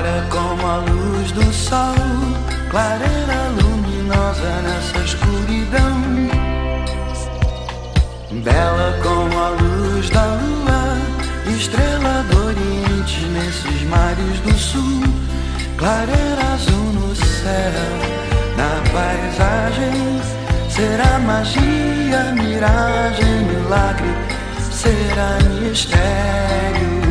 clara como a luz do sol, clareira luminosa nessa escuridão, bela como a luz da lua, estrela do oriente nesses mares do sul, clareira azul no céu, na paisagem. Será magia, miragem, milagre, será mistério.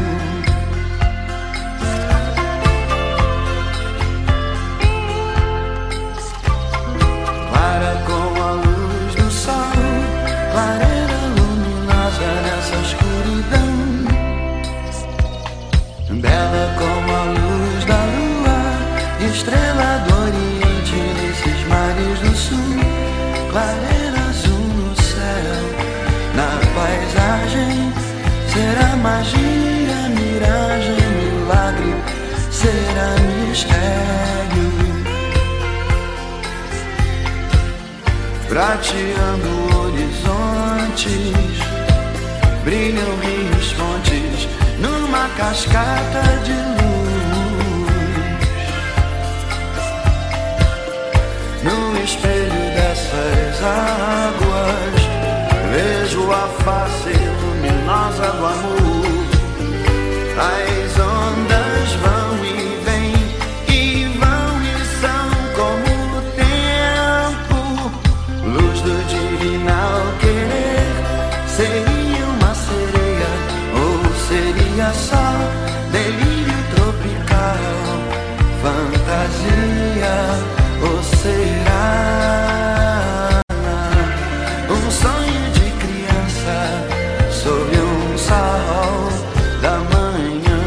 Clara como a luz do sol, clareira luminosa nessa escuridão, bela como a luz da lua, estrela do oriente nesses mares do sul, clareira azul no céu, na paisagem. Será magia, miragem, milagre, será mistério. Prateando horizontes, brilham rios, fontes, numa cascata de luz. No espelho dessas águas, vejo a face luminosa do amor. As ondas vão e vêm, e vão e são como o tempo. Luz do divinal querer, seria uma sereia ou seria só delírio tropical, fantasia ou será um sonho de criança sob um sol da manhã?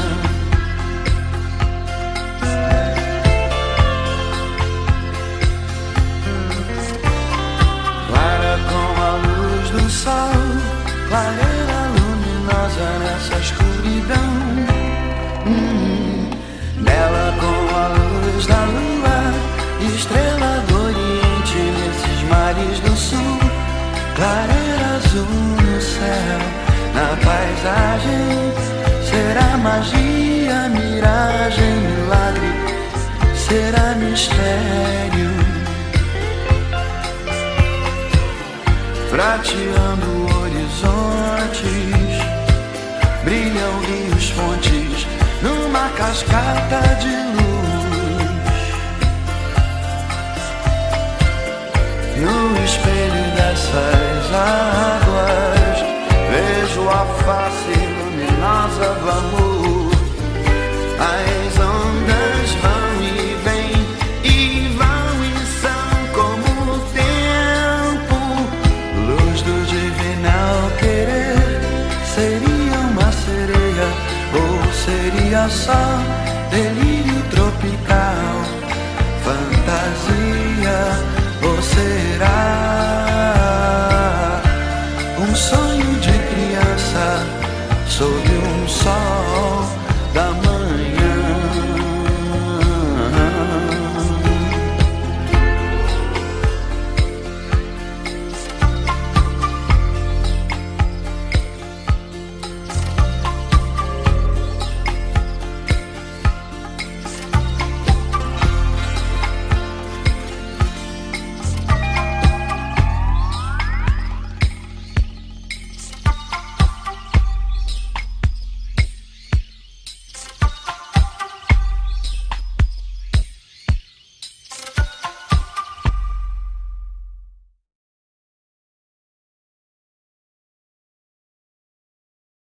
Clara como a luz do sol, clareira luminosa nessa escuridão, bela como a luz da lua, estrela do oriente nesses mares do sul, clareira azul no céu, na paisagem. Será magia, miragem, milagre, será mistério. Prateando horizontes, brilham rios, fontes, numa cascata de luz. No espelho dessas águas, vejo a face luminosa do amor. As ondas vão e vêm, e vão e são como o tempo. Luz do divinal querer, seria uma sereia ou seria só delírio tropical, fantasia ou será